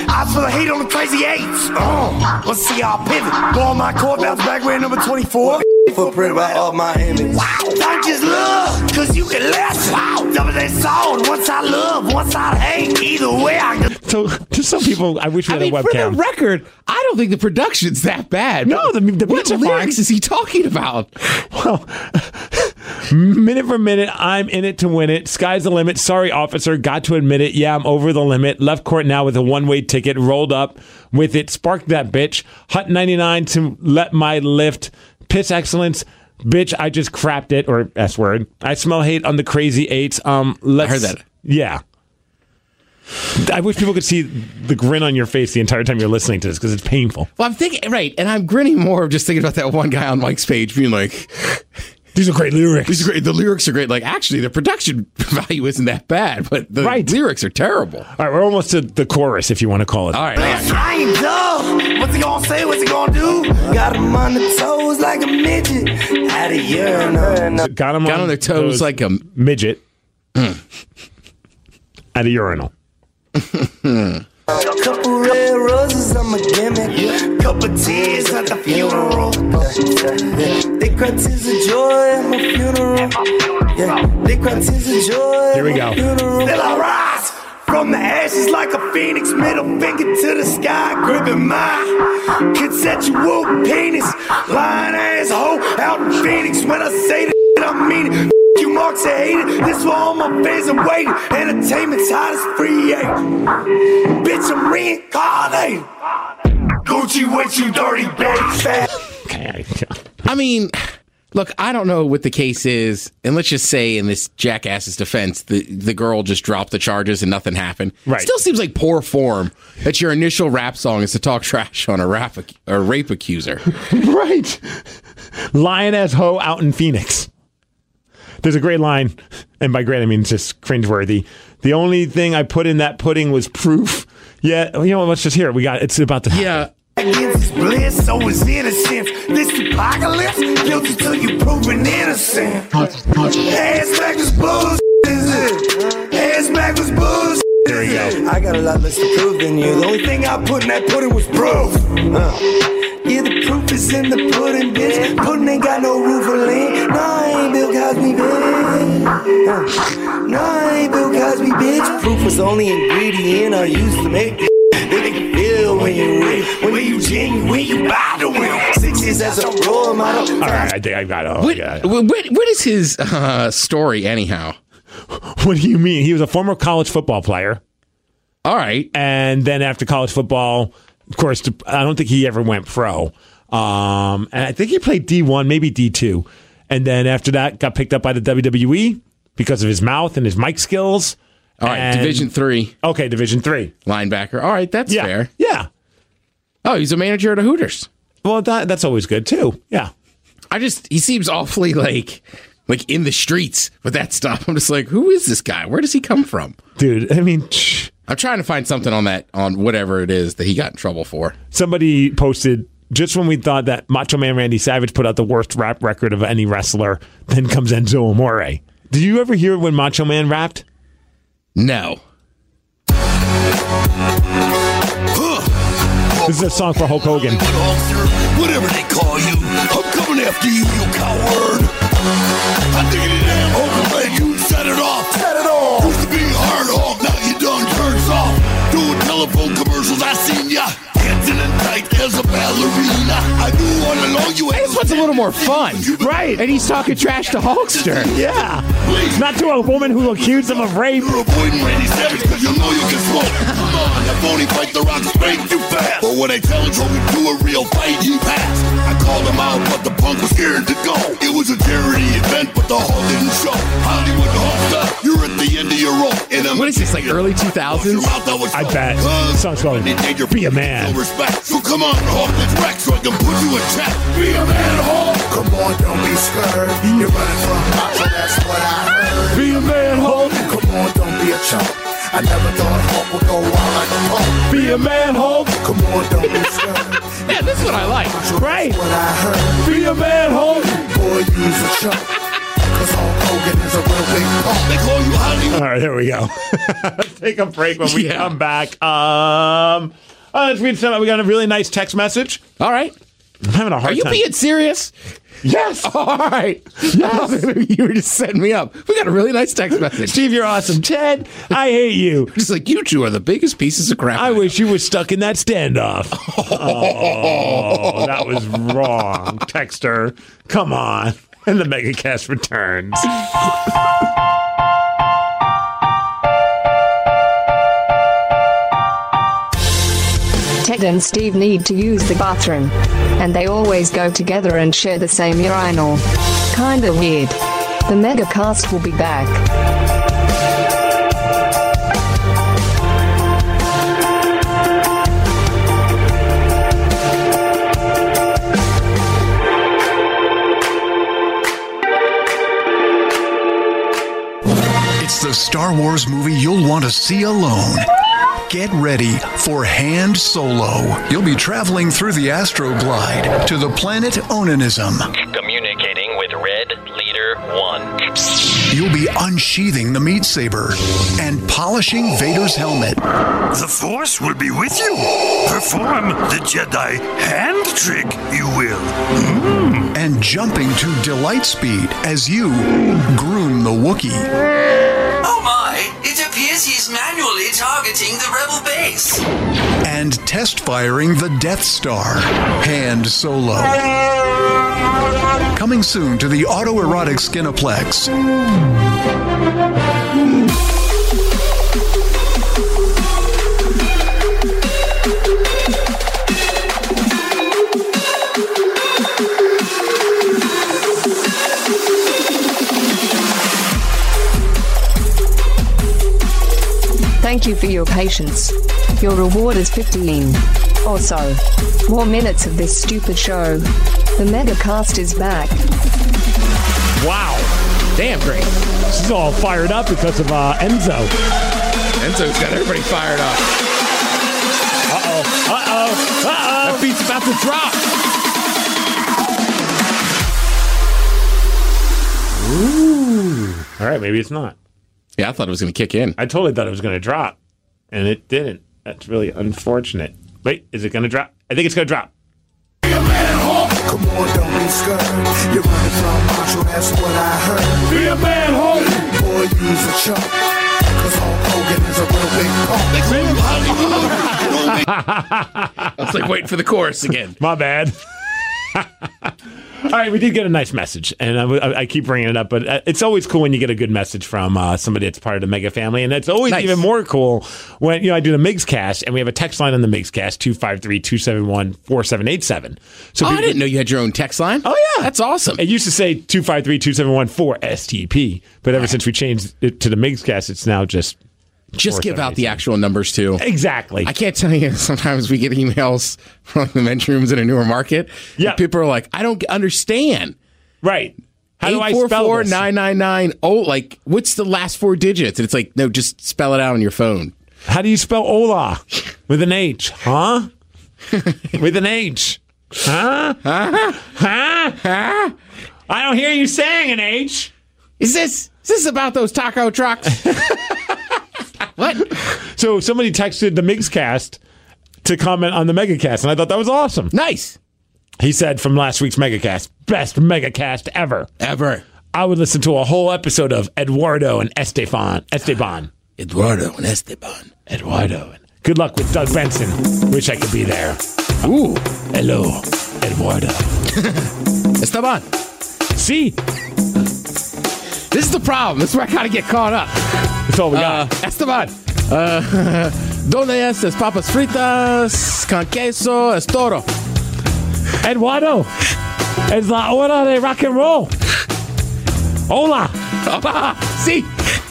I feel the heat on the crazy eights. Uh, let's see y'all pivot. Ball my court, bounce back, way number twenty-four. Footprint right off my image. Wow, don't just love, cause you can less. Wow, double that song. One side love, one side hate. Either way, I can. So, just some people, I wish we I had mean, a for webcam. the record, I don't think the production's that bad. No, the, the what beats are lyrics fine. is he talking about? Well, minute for minute, I'm in it to win it. Sky's the limit. Sorry, officer. Got to admit it. Yeah, I'm over the limit. Left court now with a one-way ticket. Rolled up with it. Sparked that bitch. Hut ninety-nine to let my lift. Piss excellence. Bitch, I just crapped it. Or S word. I smell hate on the crazy eights. Um, let's, I heard that. Yeah. I wish people could see the grin on your face the entire time you're listening to this because it's painful. Well, I'm thinking, right, and I'm grinning more of just thinking about that one guy on Mike's page being like, these are great lyrics. These are great. The lyrics are great. Like, actually, the production value isn't that bad, but the right. lyrics are terrible. All right, we're almost to the chorus, if you want to call it. All right. All right. I ain't dumb. What's he gonna say? What's he gonna do? Got him on the toes like a midget. At a urinal. Got him Got on, on their toes those like a midget. At a urinal. Couple red roses, I'm a gimmick. Couple tears at the funeral. They cry tears of joy at my funeral. Yeah, they cry tears of joy. Here we go. Still I rise from the ashes like a phoenix. Middle finger to the sky, gripping my consensual penis. Lying asshole out in Phoenix. When I say that, I mean it. You marks are hated. This for all my fans are waiting. Entertainment's hottest free eight. Bitch, I'm reincarnated. Gucci with you dirty bitch. I mean, look, I don't know what the case is, and let's just say in this jackass's defense, the, the girl just dropped the charges and nothing happened. Right. Still seems like poor form that your initial rap song is to talk trash on a, rap, a rape accuser. Right. Lion ass hoe out in Phoenix. There's a great line, and by great I mean it's just cringeworthy. The only thing I put in that pudding was proof. Yeah, you know what? Let's just hear it. We got it's about to happen. Yeah. Against bliss, so is innocence. This apocalypse, guilty till you proven innocent. Ass back was bullshit, is it? Ass back was bullshit. There you go. I got a lot less to prove than you. The only thing I put in that pudding was proof. Uh. Yeah, the proof is in the pudding, bitch. Pudding ain't got no roof or lean. No, I ain't Bill Cosby, bitch. Uh. No, I ain't Bill Cosby, bitch. Proof was the only ingredient I used to make it. They make you feel when you win. When you genuine, when you buy the win. Six years as a role model. All right, I think I got it. Oh, What, yeah. what, what is his uh, story, anyhow? What do you mean? He was a former college football player. All right. And then after college football, of course, I don't think he ever went pro. Um, and I think he played D one, maybe D two. And then after that, got picked up by the W W E because of his mouth and his mic skills. All right, And- Division three. Okay, Division three. Linebacker. All right, that's Yeah. fair. Yeah. Oh, he's a manager at a Hooters. Well, that, that's always good, too. Yeah. I just, he seems awfully like, like in the streets with that stuff. I'm just like, who is this guy? Where does he come from? Dude, I mean, shh. I'm trying to find something on that, on whatever it is that he got in trouble for. Somebody posted, just when we thought that Macho Man Randy Savage put out the worst rap record of any wrestler, then comes Enzo Amore. Did you ever hear when Macho Man rapped? No. This is a song for Hulk Hogan. Whatever they call you, I'm coming after you, you coward. I think it damn Hogan made you set it off. Set it off. Used to be hard Hulk, now you done turned soft. Doing telephone commercials, I seen ya. Dancing in tight as a ballerina. I knew all along you ain't. This one's a little more fun. Right. And he's talking trash to Hulkster. Yeah. Not to a woman who accused him of rape. You're avoiding Randy Savage because you know you can smoke. Come on, that phony fight the rock straight too fast. But when they challenge him to a real fight, he passed. I called him out, but the punk was scared to go. It was a charity event, but the Hulk didn't show. Hollywood Hulkster, you're at the end of your rope. What is this, like early two thousands? I bet. The song's called Be a Man. Respect. So come on, Hulk, let's wreck so I can put you in check. Be a man, Hulk. Come on, don't be scared. You're running from Macho, that's what I heard. Be a man, Hulk. Come on, don't be a chump. I never thought Hulk would go out like a pump. Be a man, Hulk. Come on, don't be scared. Yeah, this is what I like. Right. What I heard. Be a man, Hulk. Boy, use a chump. Cause Hulk Hogan is a real big pump. They call you Hollywood. All right, there we go. Let's take a break. When we Yeah. come back, um, uh, let's read some. We got a really nice text message. All right. I'm having a hard Are you time. being serious? Yes. All right. Yes. You were just setting me up. We got a really nice text message. Steve, you're awesome. Ted, I hate you. Just like, you two are the biggest pieces of crap. I wish you were stuck in that standoff. Oh, that was wrong. Texter, come on. And the MegaCast returns. Ted and Steve need to use the bathroom. And they always go together and share the same urinal. Kinda weird. The MegaCast will be back. It's the Star Wars movie you'll want to see alone. Get ready for Hand Solo. You'll be traveling through the Astroglide to the planet Onanism. Communicating with Red Leader One. You'll be unsheathing the meat saber and polishing Vader's helmet. The Force will be with you. Perform the Jedi hand trick, you will. Mm. And jumping to delight speed as you groom the Wookiee. Oh my! It appears he's manually targeting the rebel base. And test firing the Death Star. Hand Solo. Coming soon to the autoerotic Skinaplex. Thank you for your patience. Your reward is fifteen. Or so. More minutes of this stupid show. The MegaCast is back. Wow. Damn great. This is all fired up because of uh, Enzo. Enzo's got everybody fired up. Uh-oh. Uh-oh. Uh-oh. That beat's about to drop. Ooh. All right, maybe it's not. Yeah, I thought it was going to kick in. I totally thought it was going to drop, and it didn't. That's really unfortunate. Wait, is it going to drop? I think it's going to drop. Come on, don't be scared. You're running from Marshall, that's what I heard. Be a man, homie. Boy, use a chump. Cause Hulk Hogan is a real big pump. They call you Hollywood. I was like waiting for the chorus again. My bad. All right, we did get a nice message, and I, I keep bringing it up, but it's always cool when you get a good message from uh, somebody that's part of the Mega family, and it's always Nice. even more cool when, you know, I do the MigsCast, and we have a text line on the MigsCast, two five three, two seven one, four seven eight seven. So Oh, I people- didn't know you had your own text line. Oh, yeah. That's awesome. It used to say two five three, two seven one, four S T P, but ever since we changed it to the MigsCast, it's now just... Just give out the actual numbers, too. Exactly. I can't tell you, sometimes we get emails from the men's rooms in a newer market. Yeah. and people are like, I don't understand. Right. How do I eight four spell four, this? nine nine nine Oh, like, what's the last four digits? And it's like, no, just spell it out on your phone. How do you spell Ola? With an H, huh? With an H. Huh? Huh? Huh? Huh? I don't hear you saying an H. Is this, is this about those taco trucks? What? So somebody texted the MigsCast to comment on the MegaCast, and I thought that was awesome. Nice. He said from last week's MegaCast, best MegaCast ever. Ever. I would listen to a whole episode of Eduardo and Esteban. Esteban. Eduardo and Esteban. Eduardo. Good luck with Doug Benson. Wish I could be there. Ooh. Hello, Eduardo. Esteban. See? This is the problem. This is where I kind of get caught up. That's all we got. Uh, Esteban. Uh, ¿Dónde estas papas fritas con queso es todo? Eduardo. Es la hora de rock and roll. Hola. Hola. See?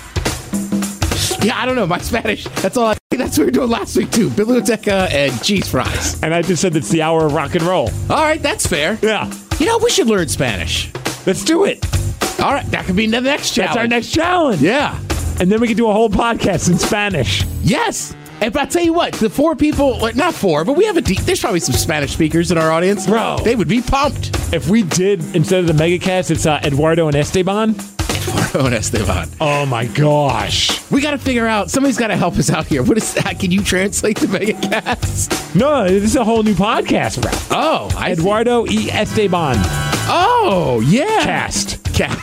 Yeah, I don't know. My Spanish. That's all I That's what we were doing last week, too. Biblioteca and cheese fries. And I just said it's the hour of rock and roll. All right, that's fair. Yeah. You know, we should learn Spanish. Let's do it. All right, that could be the next challenge. That's our next challenge. Yeah. And then we can do a whole podcast in Spanish. Yes. And but I tell you what, the four people, like, not four, but we have a deep, there's probably some Spanish speakers in our audience. Bro. They would be pumped. If we did, instead of the MegaCast, it's uh, Eduardo and Esteban. Eduardo and Esteban. Oh my gosh. We got to figure out, somebody's got to help us out here. What is that? Can you translate the MegaCast? No, this is a whole new podcast, bro. Oh, I Eduardo E. Esteban. Oh, yeah. Cast. Cast.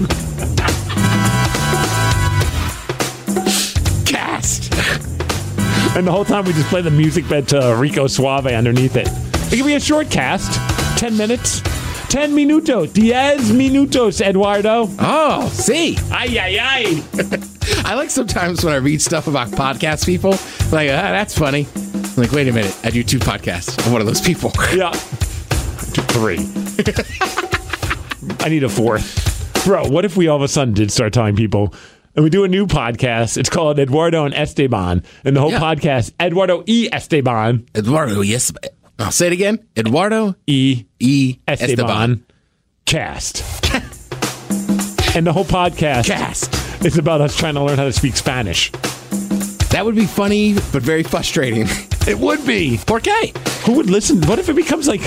Cast. And the whole time we just play the music bed to Rico Suave underneath it. It can be a short cast. Ten minutes. Ten minutos. Diez minutos, Eduardo. Oh, see. Ay, ay, ay. I like sometimes when I read stuff about podcast people, like, ah, that's funny. I'm like, wait a minute. I do two podcasts. I'm one of those people. Yeah. Three. I need a fourth. Bro, what if we all of a sudden did start telling people, and we do a new podcast. It's called Eduardo and Esteban. And the whole yeah. podcast, Eduardo E. Esteban. Eduardo, yes. I'll say it again. Eduardo E. E. Esteban. Esteban. Cast. And the whole podcast Cast. is about us trying to learn how to speak Spanish. That would be funny, but very frustrating. It would be. ¿Por qué? Who would listen? What if it becomes like...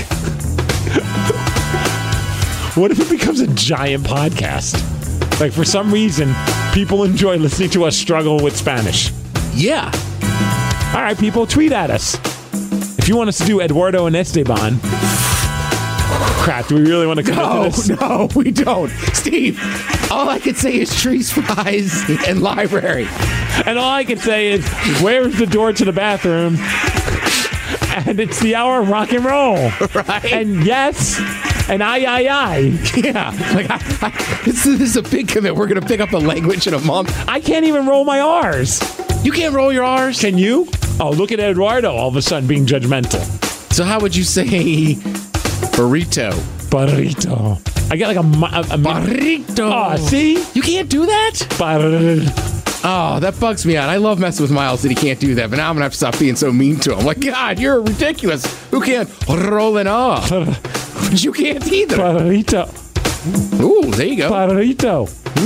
What if it becomes a giant podcast? Like, for some reason, people enjoy listening to us struggle with Spanish. Yeah. All right, people, tweet at us. If you want us to do Eduardo and Esteban... Crap, do we really want to commit no, to this? No, we don't. Steve, all I can say is trees, fries, and library. And all I can say is, where's the door to the bathroom? And it's the hour of rock and roll. Right. And yes, and aye, aye, aye. Yeah. Like, I, I, this, this is a big commit. We're going to pick up a language in a month. I can't even roll my R's. You can't roll your R's? Can you? Oh, look at Eduardo all of a sudden being judgmental. So how would you say burrito? Burrito. I get like a... a, a burrito. Oh, see? You can't do that? Burrito. Oh, that bugs me out. I love messing with Miles that he can't do that, but now I'm going to have to stop being so mean to him. Like, God, you're ridiculous. Who can't roll it off? But you can't either. Burrito. Ooh, there you go. Burrito.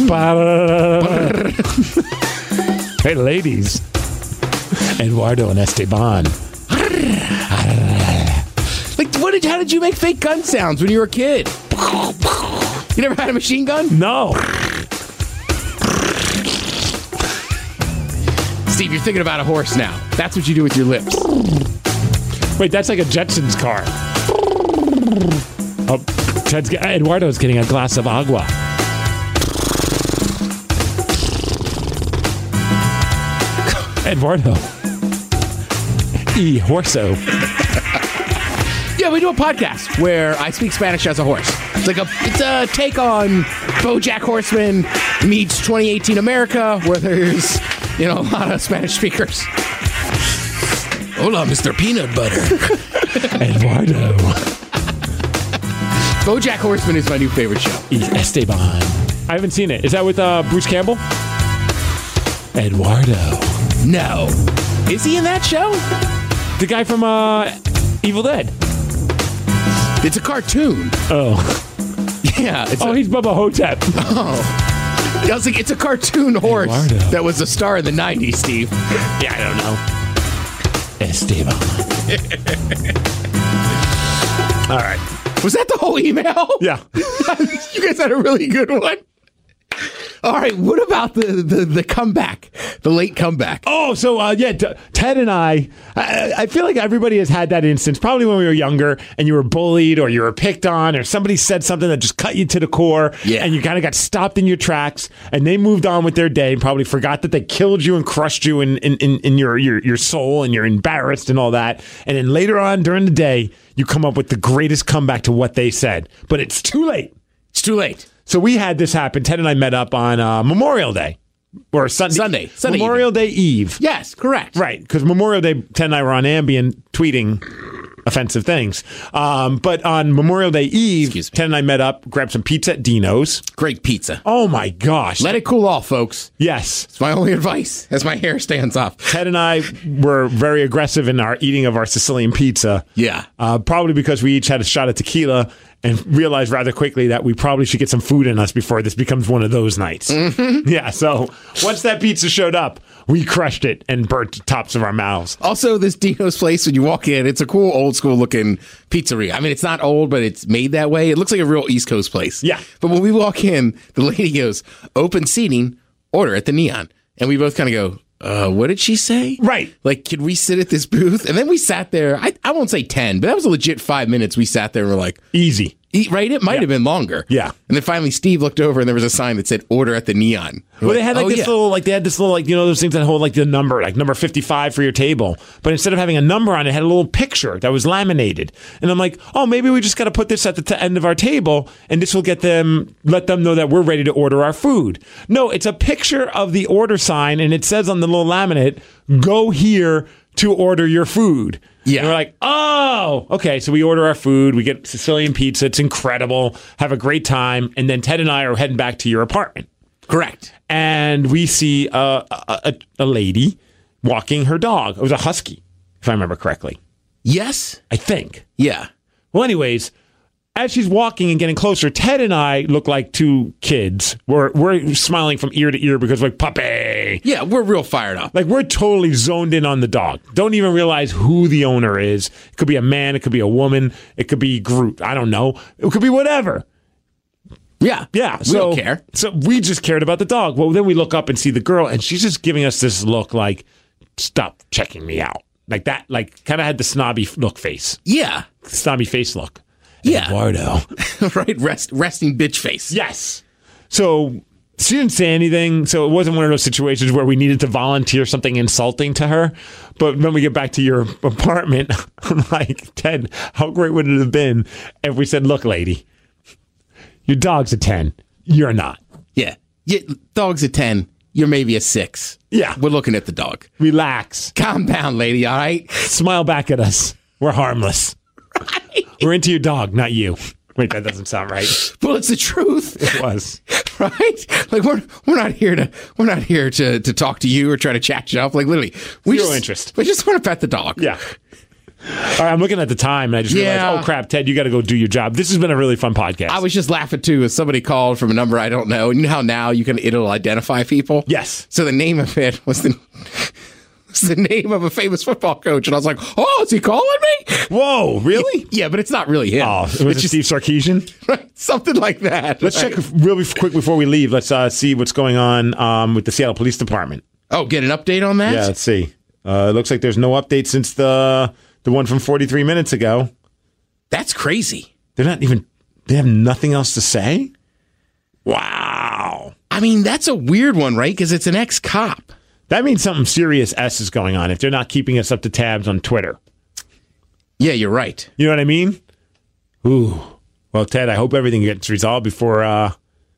Burrito. Hey, ladies. Eduardo and Esteban. Like, what did? How did you make fake gun sounds when you were a kid? You never had a machine gun? No. Steve, you're thinking about a horse now. That's what you do with your lips. Wait, that's like a Jetsons car. Oh, Ted's, Eduardo's getting a glass of agua. Eduardo. E. Horso. Yeah, we do a podcast where I speak Spanish as a horse. It's like a it's a take on BoJack Horseman meets twenty eighteen America, where there's, you know, a lot of Spanish speakers. Hola, Mister Peanut Butter. Eduardo. BoJack Horseman is my new favorite show. E. Esteban. I haven't seen it. Is that with uh, Bruce Campbell? Eduardo. No. Is he in that show? The guy from uh, Evil Dead. It's a cartoon. Oh. Yeah. It's oh, a, he's Bubba Hotep. Oh. I was like, it's a cartoon horse Eduardo. That was a star in the nineties, Steve. Yeah, I don't know. Esteban. All right. Was that the whole email? Yeah. You guys had a really good one. All right, what about the, the, the comeback, the late comeback? Oh, so uh, yeah, T- Ted and I, I, I feel like everybody has had that instance, probably when we were younger and you were bullied or you were picked on or somebody said something that just cut you to the core, yeah. And you kind of got stopped in your tracks and they moved on with their day and probably forgot that they killed you and crushed you in, in, in, in your, your, your soul and you're embarrassed and all that. And then later on during the day, you come up with the greatest comeback to what they said. But it's too late. It's too late. So we had this happen. Ted and I met up on uh, Memorial Day. Or Sunday. Sunday. Sunday Memorial evening. Day Eve. Yes, correct. Right, because Memorial Day, Ted and I were on Ambien tweeting offensive things. Um, but on Memorial Day Eve, Ted and I met up, grabbed some pizza at Dino's. Great pizza. Oh, my gosh. Let it cool off, folks. Yes. It's my only advice as my hair stands up. Ted and I were very aggressive in our eating of our Sicilian pizza. Yeah. Uh, probably because we each had a shot of tequila and realized rather quickly that we probably should get some food in us before this becomes one of those nights. Mm-hmm. Yeah, so once that pizza showed up, we crushed it and burnt the tops of our mouths. Also, this Dino's place, when you walk in, it's a cool old school looking pizzeria. I mean, it's not old, but it's made that way. It looks like a real East Coast place. Yeah. But when we walk in, the lady goes, open seating, order at the Neon. And we both kind of go, uh, what did she say? Right. Like, can we sit at this booth? And then we sat there. I, I won't say ten, but that was a legit five minutes. We sat there and we're like, easy. Eat, right? It might Yeah. have been longer. Yeah. And then finally Steve looked over and there was a sign that said order at the Neon. We're Well, they had like oh, this yeah. little, like they had this little, like, you know, those things that hold like the number, like number fifty-five for your table. But instead of having a number on it, it had a little picture that was laminated. And I'm like, oh, maybe we just got to put this at the t- end of our table and this will get them, let them know that we're ready to order our food. No, it's a picture of the order sign and it says on the little laminate, go here to order your food. Yeah. And we're like, oh, okay. So we order our food. We get Sicilian pizza. It's incredible. Have a great time. And then Ted and I are heading back to your apartment. Correct. And we see a, a, a, a lady walking her dog. It was a husky, if I remember correctly. Yes. I think. Yeah. Well, anyways, as she's walking and getting closer, Ted and I look like two kids. We're, we're smiling from ear to ear because we're like, puppy. Yeah, we're real fired up. Like, we're totally zoned in on the dog. Don't even realize who the owner is. It could be a man. It could be a woman. It could be Groot. I don't know. It could be whatever. Yeah. Yeah. We So, don't care. So we just cared about the dog. Well, then we look up and see the girl, and she's just giving us this look like, stop checking me out. Like that, like, kind of had the snobby look face. Yeah. Snobby face look. Yeah. Eduardo. Right? Rest, resting bitch face. Yes. So she didn't say anything. So it wasn't one of those situations where we needed to volunteer something insulting to her. But when we get back to your apartment, I'm like, Ted, how great would it have been if we said, look, lady, your dog's a ten. You're not. Yeah. Yeah. Dog's a ten. You're maybe a six. Yeah. We're looking at the dog. Relax. Calm down, lady. All right. Smile back at us. We're harmless. Right. We're into your dog, not you. Wait, that doesn't sound right. Well, it's the truth. It was. Right? Like we're we're not here to we're not here to, to talk to you or try to chat you up. Like literally, we Zero just, interest. We just want to pet the dog. Yeah. All right, I'm looking at the time and I just Yeah. realized, oh crap, Ted, you got to go do your job. This has been a really fun podcast. I was just laughing too as somebody called from a number I don't know. And you know how now you can it'll identify people? Yes. So the name of it was the was the name of a famous football coach. And I was like, oh, is he calling me? Whoa, really? Yeah, but it's not really him. Oh, it was It's it Steve Sarkisian? Right, something like that. Let's Right. check really quick before we leave. Let's uh, see what's going on um, with the Seattle Police Department. Oh, get an update on that? Yeah, let's see. Uh, it looks like there's no update since the the one from forty-three minutes ago. That's crazy. They're not even, they have nothing else to say? Wow. I mean, that's a weird one, right? Because it's an ex-cop. That means something serious S is going on if they're not keeping us up to tabs on Twitter. Yeah, you're right. You know what I mean? Ooh. Well, Ted, I hope everything gets resolved before uh,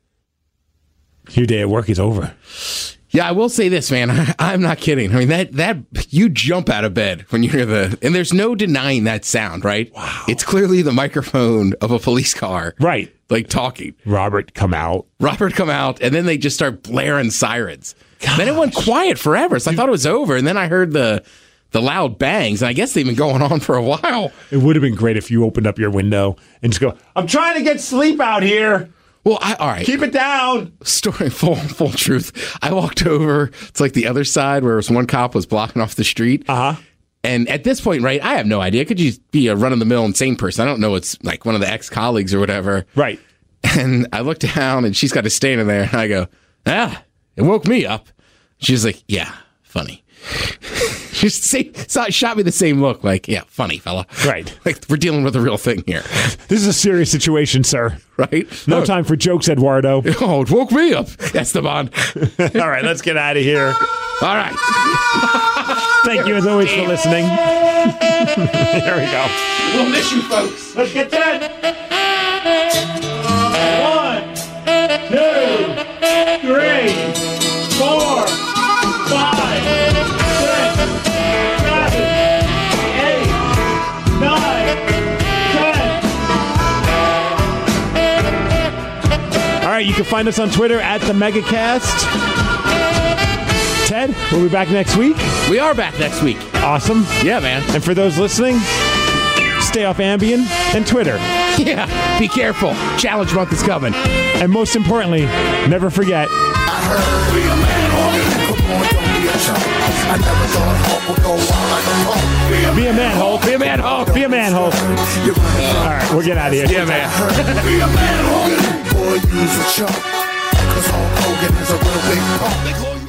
your day at work is over. Yeah, I will say this, man. I, I'm not kidding. I mean, that that you jump out of bed when you hear the, and there's no denying that sound, right? Wow. It's clearly the microphone of a police car, Right. like talking. Robert, come out. Robert come out, and then they just start blaring sirens. Then it went quiet forever. So I thought it was over, and then I heard the the loud bangs, and I guess they've been going on for a while. It would have been great if you opened up your window and just go, I'm trying to get sleep out here. Well, I, all right. Keep it down. Story full full truth. I walked over to like the other side where one cop was blocking off the street. Uh huh. And at this point, right, I have no idea. It could just be a run of the mill insane person. I don't know. It's like one of the ex colleagues or whatever. Right. And I look down and she's got a standing there. And I go, ah, it woke me up. She's like, yeah, funny. She say, shot me the same look, like, yeah, funny, fella. Right. Like, we're dealing with a real thing here. This is a serious situation, sir. Right? No oh. time for jokes, Eduardo. Oh, it woke me up. That's the bond. All right, let's get out of here. All right. Thank you, as always, for listening. There we go. We'll miss you, folks. Let's get that. One, two, three, four, five, six, seven, eight, nine, ten. All right, you can find us on Twitter at the MegaCast. Ted, we'll be back next week. We are back next week. Awesome. Yeah, man. And for those listening, stay off Ambien and Twitter. Yeah, be careful. Challenge month is coming. And most importantly, never forget, I heard. Be a man, Hogan. Come on, don't be a chump. I never thought Hulk would go out like a pump. Be a man, Hulk. Be a man, Hulk. Be a man, Hulk. All right, we'll get out of here. Yeah, man. Be a man, Hogan. Boy, use a chump. Cause Hulk Hogan is a real big pump.